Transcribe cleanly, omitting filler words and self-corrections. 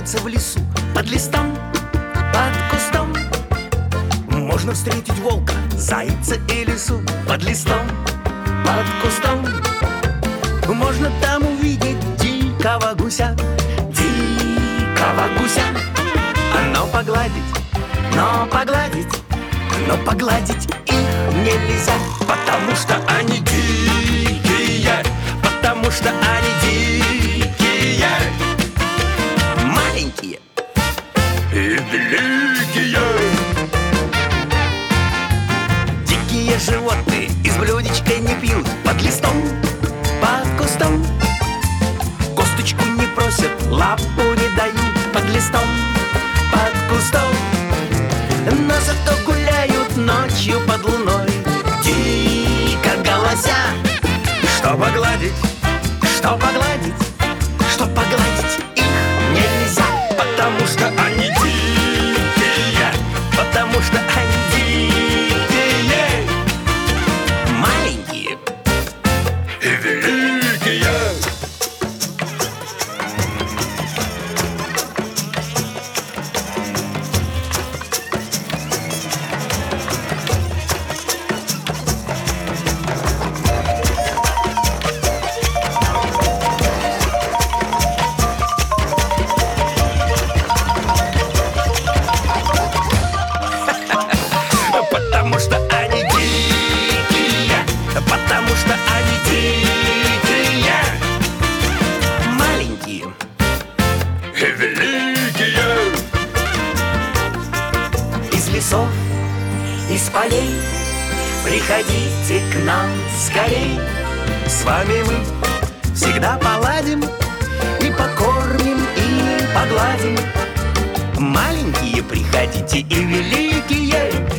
прогуляться в лесу. Под листом, под кустом можно встретить волка, зайца и лису. Под листом, под кустом можно там увидеть дикого гуся. Дикого гуся. Но погладить, но погладить, но погладить их нельзя, потому что они дикие, потому что они дикие, маленькие и великие. Дикие животные из блюдечка не пьют. Под листом, под кустом косточку не просят, лапу не дают. Под листом, под кустом, но зато гуляют ночью под луной, дико голося. Что погладить, что погладить, что погладить их нельзя, потому что они дикие, потому что они дикие, маленькие и великие. Потому что они дикие, потому что они дикие, маленькие и великие. Из лесов, из полей приходите к нам скорей. С вами мы всегда поладим и покормим, и погладим. Маленькие приходите и великие.